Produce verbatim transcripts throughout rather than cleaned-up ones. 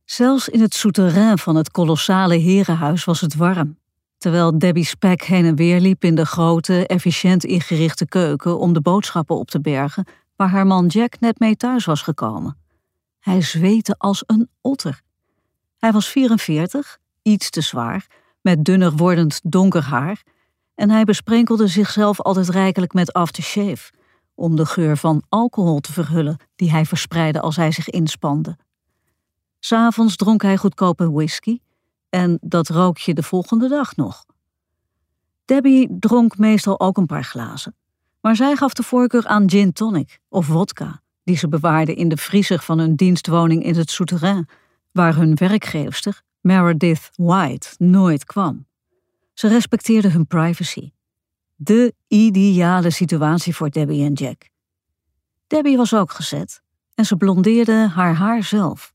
Zelfs in het souterrain van het kolossale herenhuis was het warm, terwijl Debbie Speck heen en weer liep in de grote, efficiënt ingerichte keuken om de boodschappen op te bergen waar haar man Jack net mee thuis was gekomen. Hij zweette als een otter. Hij was vierenveertig, iets te zwaar, met dunner wordend donker haar en hij besprenkelde zichzelf altijd rijkelijk met aftershave om de geur van alcohol te verhullen die hij verspreidde als hij zich inspande. 'S Avonds dronk hij goedkope whisky en dat rook je de volgende dag nog. Debbie dronk meestal ook een paar glazen, maar zij gaf de voorkeur aan gin tonic of vodka, die ze bewaarde in de vriezer van hun dienstwoning in het souterrain, waar hun werkgeefster, Meredith White, nooit kwam. Ze respecteerde hun privacy. De ideale situatie voor Debbie en Jack. Debbie was ook gezet en ze blondeerde haar haar zelf.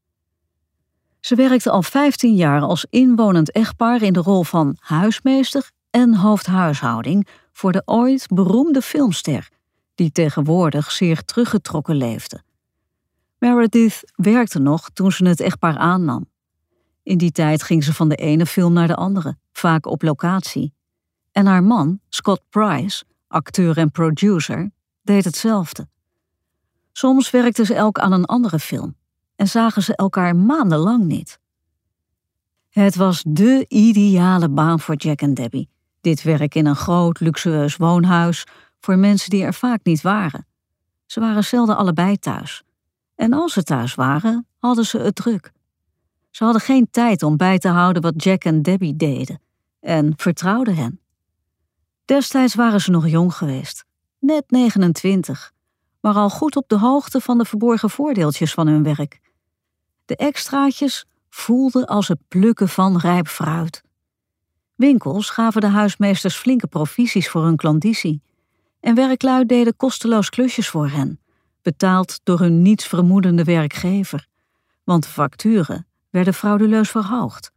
Ze werkte al vijftien jaar als inwonend echtpaar in de rol van huismeester en hoofdhuishouding voor de ooit beroemde filmster, die tegenwoordig zeer teruggetrokken leefde. Meredith werkte nog toen ze het echtpaar aannam. In die tijd ging ze van de ene film naar de andere, vaak op locatie. En haar man, Scott Price, acteur en producer, deed hetzelfde. Soms werkten ze elk aan een andere film en zagen ze elkaar maandenlang niet. Het was dé ideale baan voor Jack en Debbie, dit werk in een groot, luxueus woonhuis voor mensen die er vaak niet waren. Ze waren zelden allebei thuis. En als ze thuis waren, hadden ze het druk. Ze hadden geen tijd om bij te houden wat Jack en Debbie deden en vertrouwden hen. Destijds waren ze nog jong geweest, net negenentwintig, maar al goed op de hoogte van de verborgen voordeeltjes van hun werk. De extraatjes voelden als het plukken van rijp fruit. Winkels gaven de huismeesters flinke provisies voor hun klandizie en werklui deden kosteloos klusjes voor hen, betaald door hun niets vermoedende werkgever, want de facturen werden frauduleus verhoogd.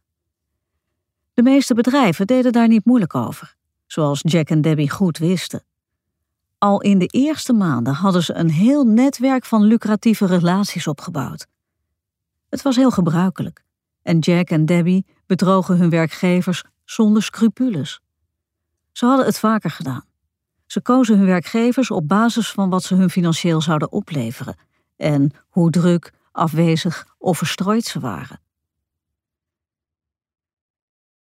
De meeste bedrijven deden daar niet moeilijk over, zoals Jack en Debbie goed wisten. Al in de eerste maanden hadden ze een heel netwerk van lucratieve relaties opgebouwd. Het was heel gebruikelijk en Jack en Debbie bedrogen hun werkgevers zonder scrupules. Ze hadden het vaker gedaan. Ze kozen hun werkgevers op basis van wat ze hun financieel zouden opleveren en hoe druk, afwezig of verstrooid ze waren.